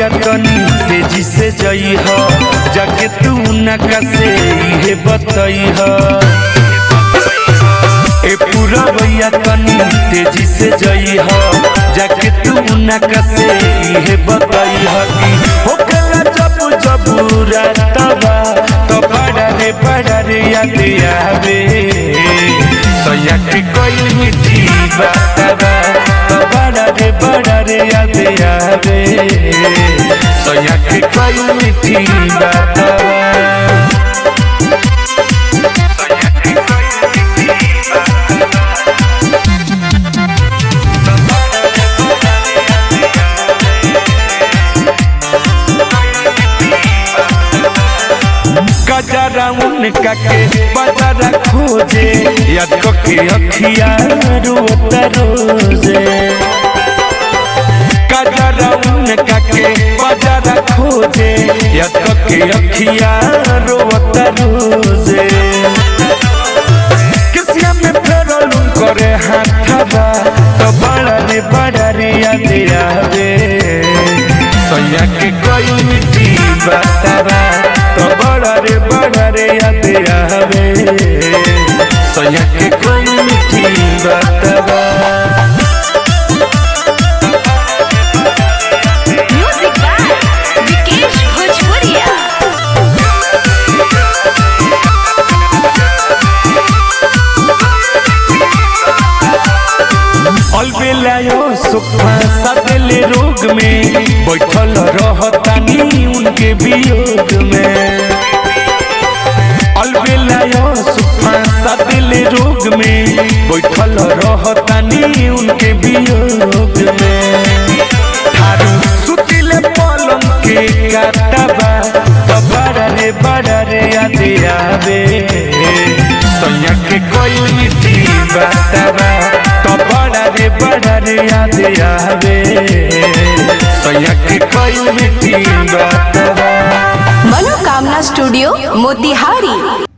भैया तनी तेजी से जई हो जाके तू नका से ये बताई हो। ए पूरा भैया तनी तेजी से जई हो जाके तू नका से ये बताई हो कि हो कला जब जब रातवा तो बड़ा रे याद आवे सैया के कोई मीठी बातवा तो बड़ा रे याद आवे सैया के कोई मीठी बातवा। गजरा उनका के बजरा खोजे याद के अखिया रोता रोजे। गजरा उनका के बजरा खोजे याद के अखिया रोता रोजे। किसिया में फेरल करे हाथवा तो बड़ा रे याद आवे सैया के कोई मीठी बातवा तो बड़ा रे याद आवे सैया के कोई मीठी बातवा। म्यूजिक बाय विकेश भोजपुरिया। अलबेलायो सुखा सदले रोग में बैठल रहतानी उनके वियोग में। अलबेलायो सुखा सदले रोग में बैठल रहतानी उनके वियोग में। थारू सुतिले पलंग के काटबा तो बड़ा रे याद आवे सैया के कोई मीठी बातवा तो बड़ा रे याद आवे सैया के कोई मीठी बातवा। मनोकामना स्टूडियो मोतिहारी।